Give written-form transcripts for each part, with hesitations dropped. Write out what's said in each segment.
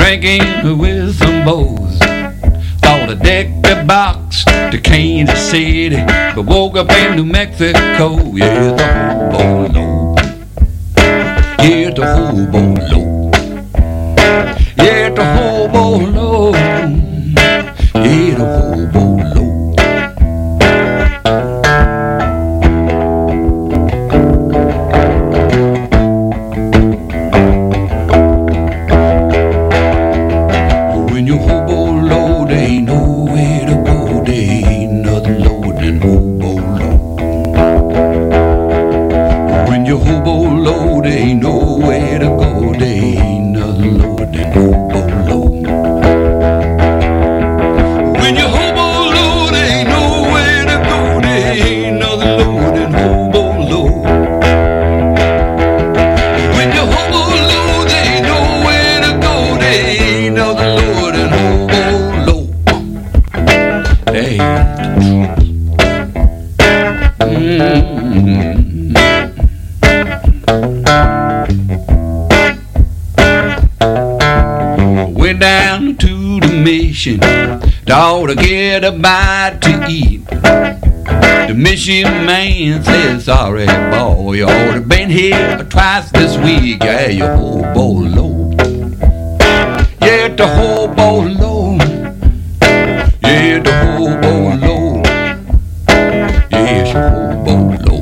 drinking with some boys. Thought I decked the box to Kansas City, but woke up in New Mexico. Yeah, the hobo low. Yeah, the hobo low. Yeah, the hobo low. Yeah, the hobo low. When you hobo low, there ain't nowhere to go. There ain't nothing lower than hobo low. When you hobo low, there ain't nowhere to go. There ain't nothing lower than hobo low. When you hobo low, there ain't nowhere to go. There ain't nothing lower than hobo low. When you hobo low, there ain't nowhere to go. There ain't nothing lower than hobo low. Hey. Went down to the mission, thought to get a bite to eat. The mission man said, sorry boy, you ought to been here twice this week. Yeah, you hobo low. Yeah, the hobo low. Yeah, the hobo low. Yeah, the hobo low.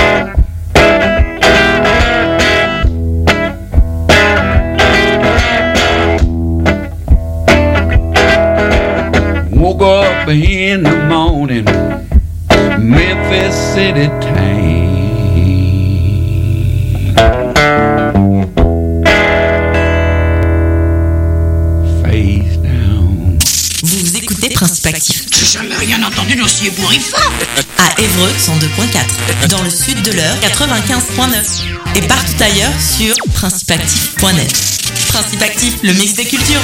Woke up in the morning, Memphis City town. Face down. Vous écoutez Principe Actif. J'ai jamais rien entendu d'aussi ébouriffant. À Évreux 102.4, dans le sud de l'Eure 95.9 et partout ailleurs sur principeactif.net. Principe Actif, le mix des cultures.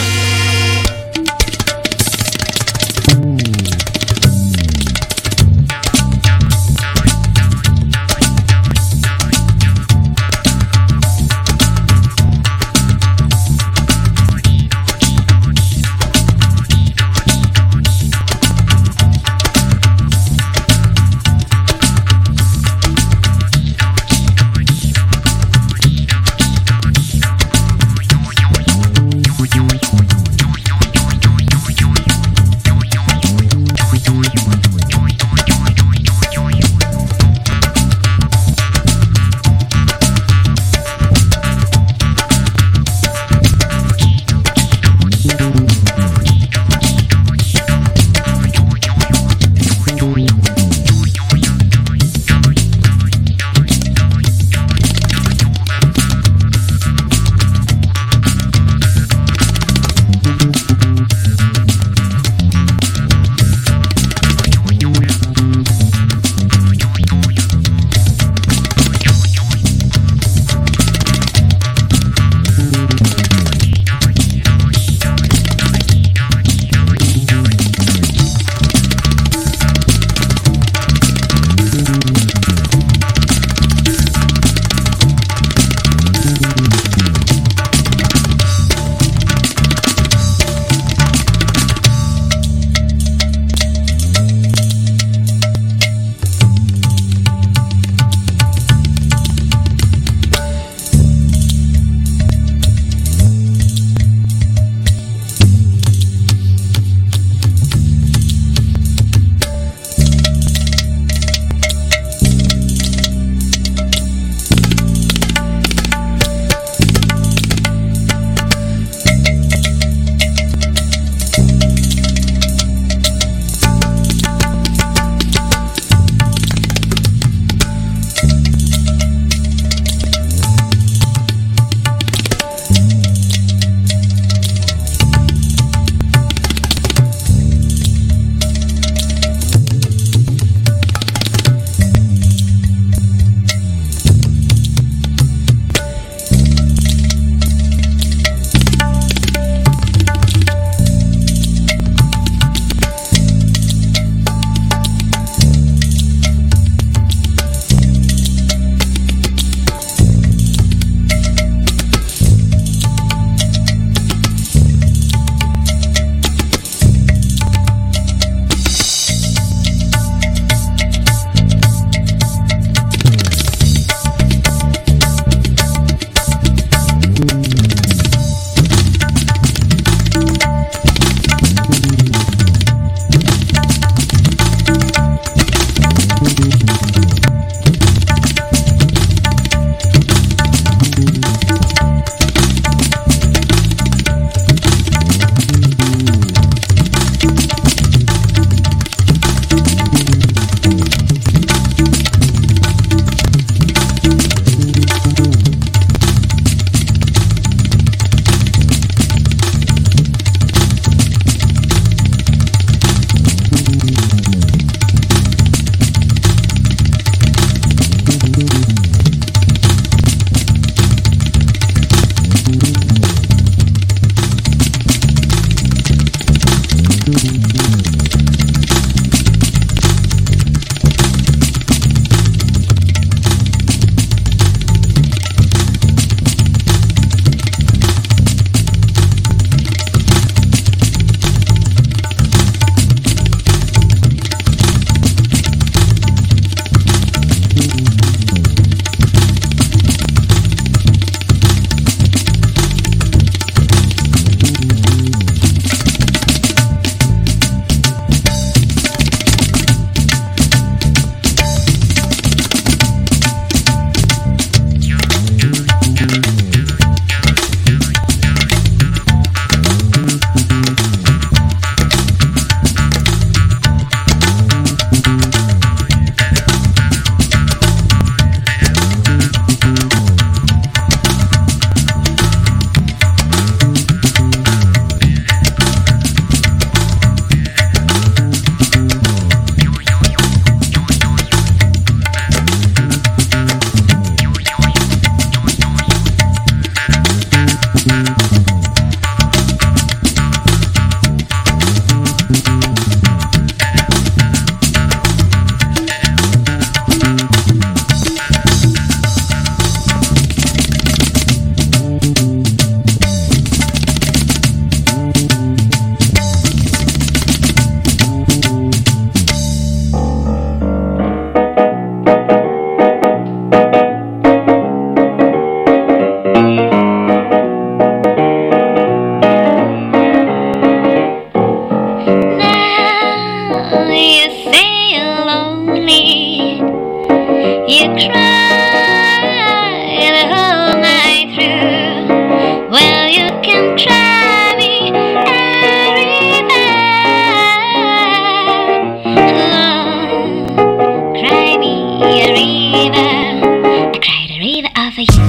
for you.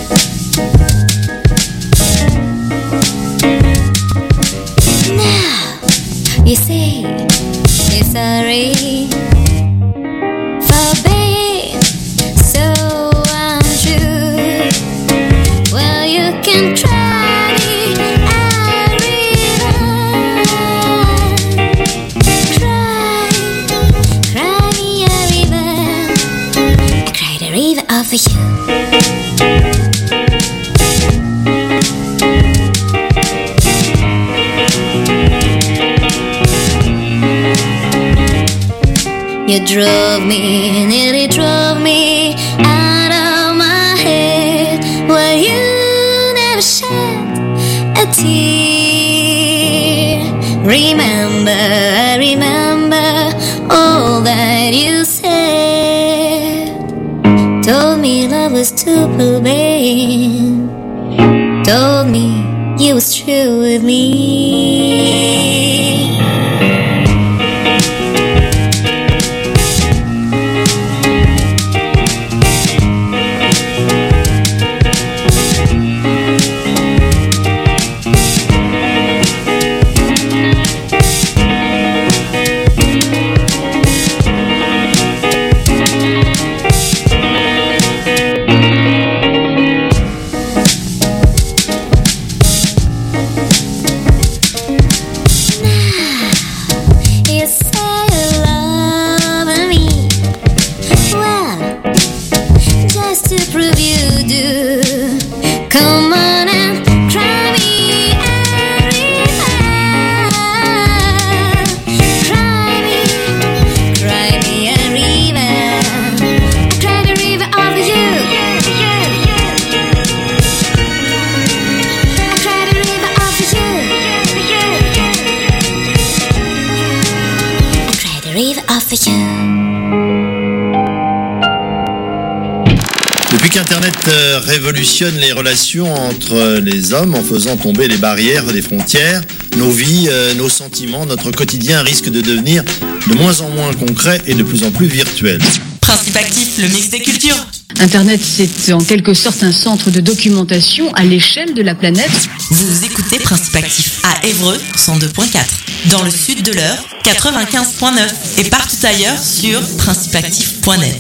Now, you say you're sorry for being so untrue. Well, you can try me and cry me a river. I cried a river over you. You drove me, nearly drove me out of my head. Well, you never shed a tear. Remember, I remember all that you said. Told me love was too plain. Told me you was true with me. Depuis qu'Internet révolutionne les relations entre les hommes en faisant tomber les barrières des frontières, nos vies, nos sentiments, notre quotidien risque de devenir de moins en moins concret et de plus en plus virtuel. Principe actif, le mix des cultures. Internet, c'est en quelque sorte un centre de documentation à l'échelle de la planète. Vous écoutez Principe actif à Évreux 102.4, dans le sud de l'Eure 95.9 et partout ailleurs sur principeactif.net.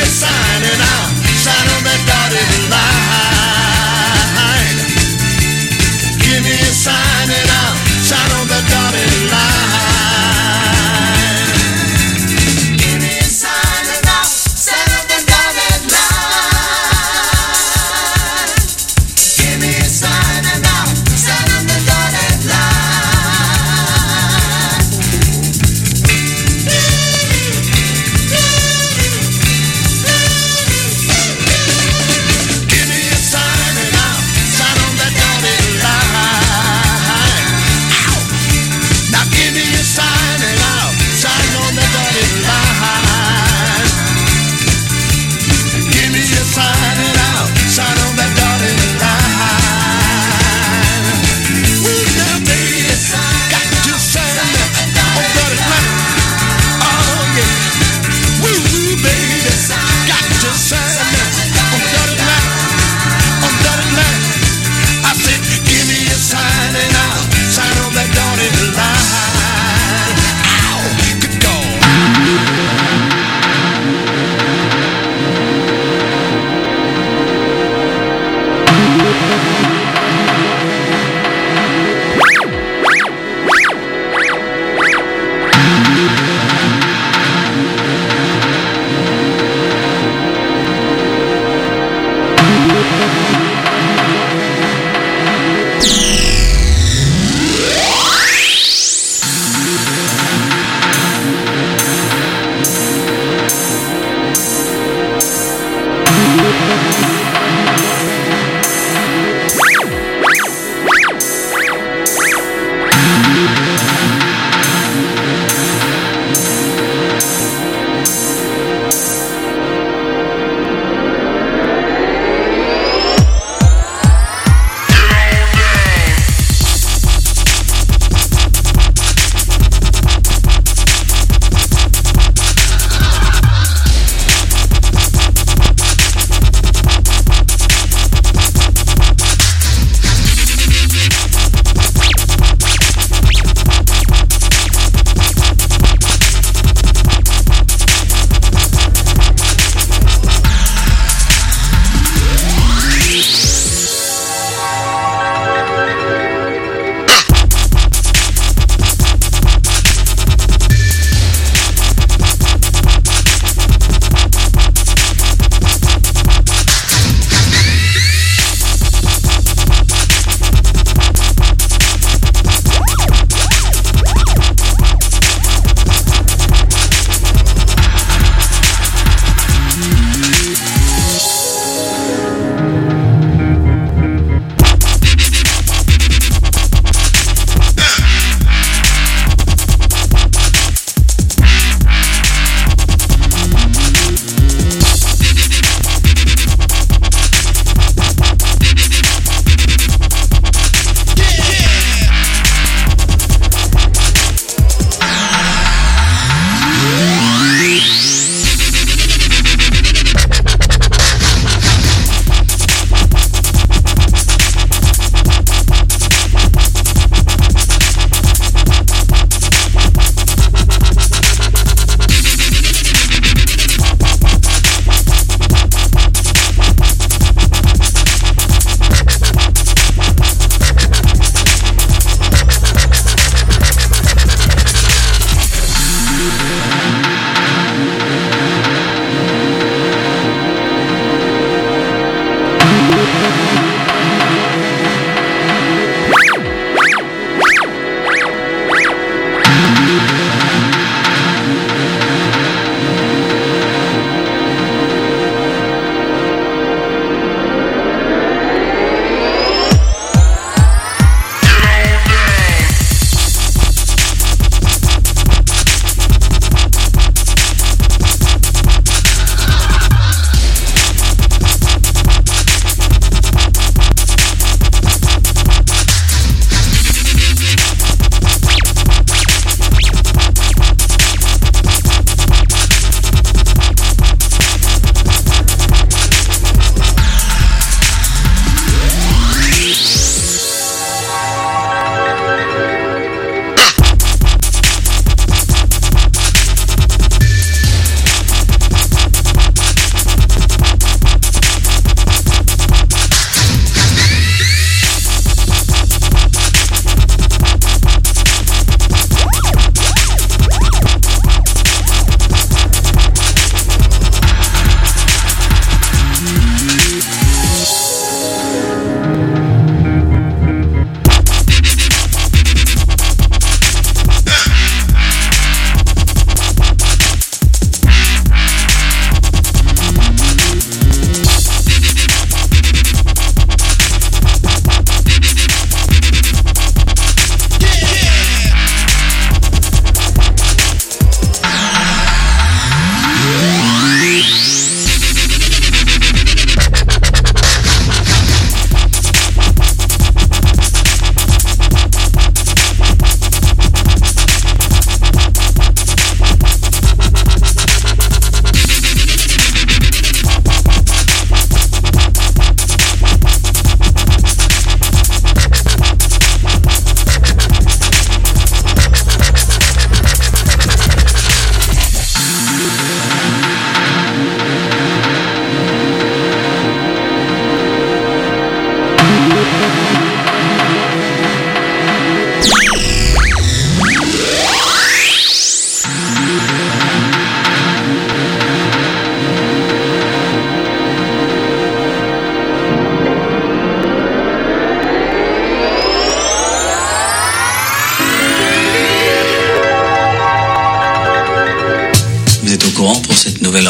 sign and I'll sign on that dotted line. Give me a sign and I'll sign on that dotted line. Give me a sign and I'll sign on that dotted line. Give me a sign and I'll sign on the dotted line.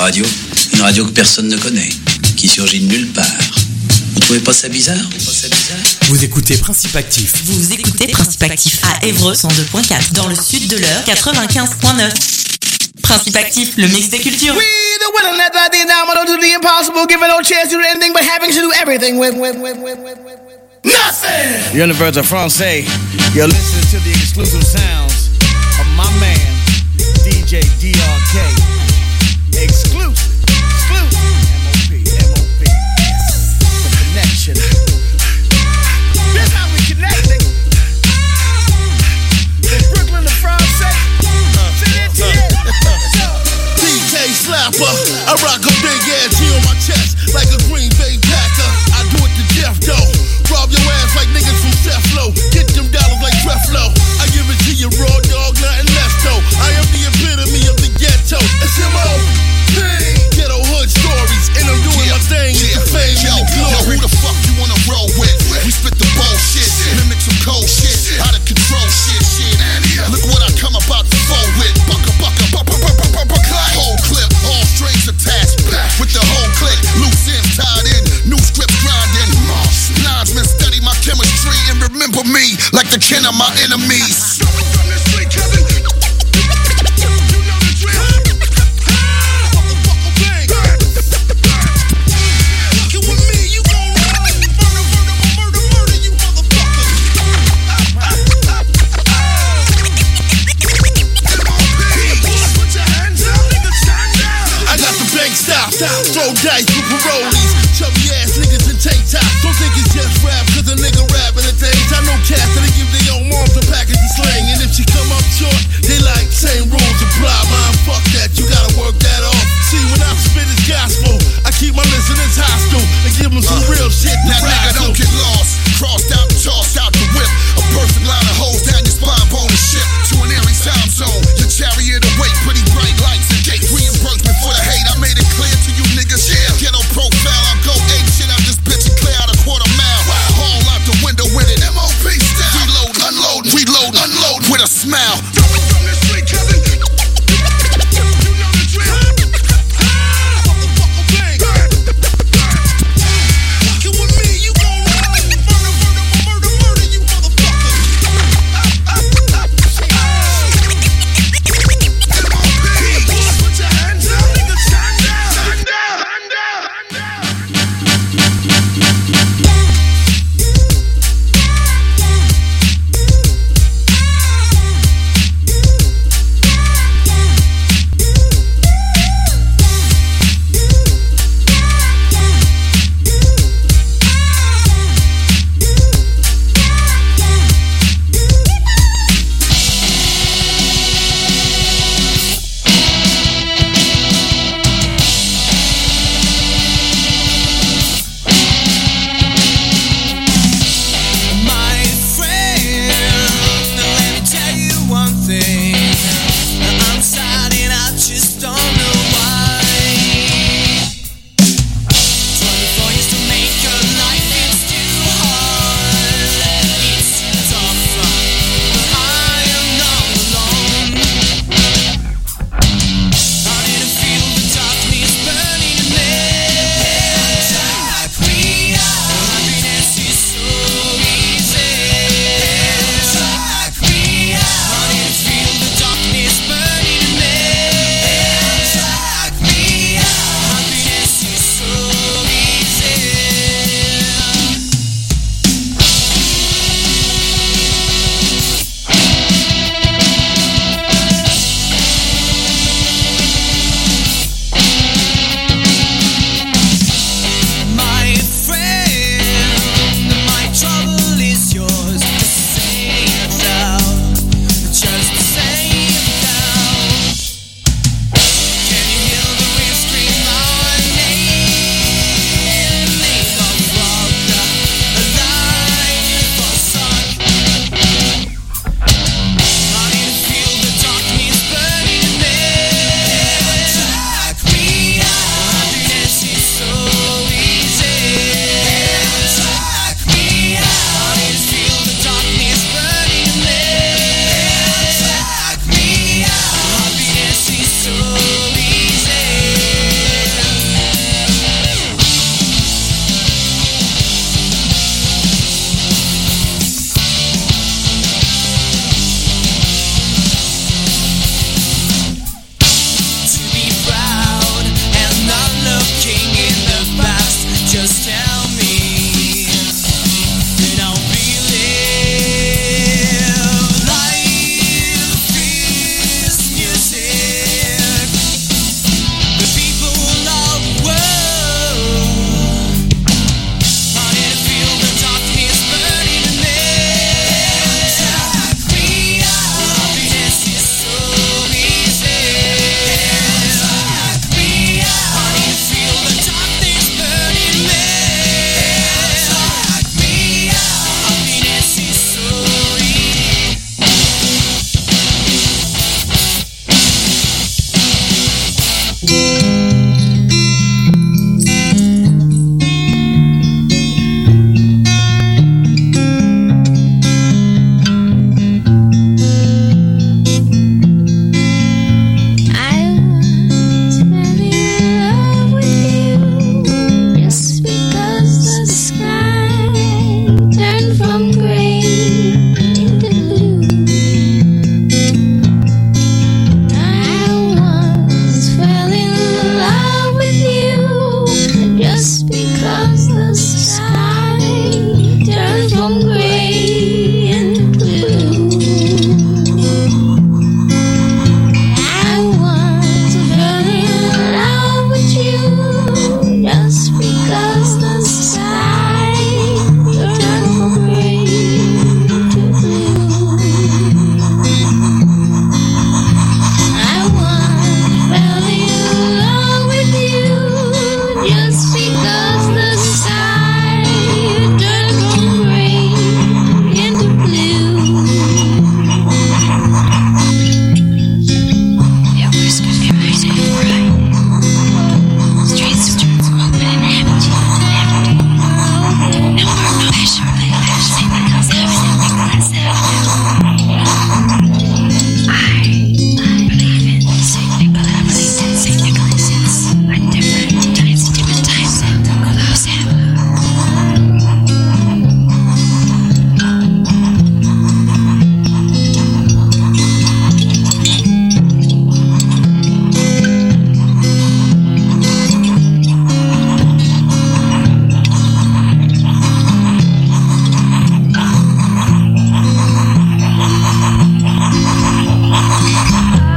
radio. Une radio que personne ne connaît, qui surgit de nulle part. Vous trouvez pas ça bizarre? Vous écoutez Principe Actif. Vous écoutez Principe Actif à Évreux 102.4, dans le sud de l'heure 95.9. Principe Actif, le mix des cultures. We the willing let that thing down, but don't do the impossible, give it no chance to do anything but having to do everything with nothing. You're on the verge of Francais. You're listening to the exclusive sounds of my man, DJ DRK. Exclusive. M.O.P. The connection. That's how we connecting. From Brooklyn to France. DJ Slapper, I rock a big ass G on my chest like a Green Bay Packer. I do it to death though. Rob your ass like niggas from Ceflo. Get them dollars like Creflo. I give it to you raw dog, nothing less though. I am the epitome of the ghetto. It's M.O.P. Ghetto hood stories, and I'm doing my thing. It's the fame and the glory. Yo, who the fuck you wanna roll with? We spit the bullshit, mimic some cold shit, out of control shit. Look what I come about to fold with. Whole clip, all strings attached. With the whole click, loose ends tied in, new script grinding. Linesmen study my chemistry and remember me like the kin of my enemies. Throw dice with parolees, chubby ass niggas in tank tops. Don't think it's just rap, cause a nigga rapping the things. I know cats that'll give their own moms a package of slang. And if she come up short, they like same rules apply. Man, fuck that, you gotta work that off. See, when I spit it's gospel,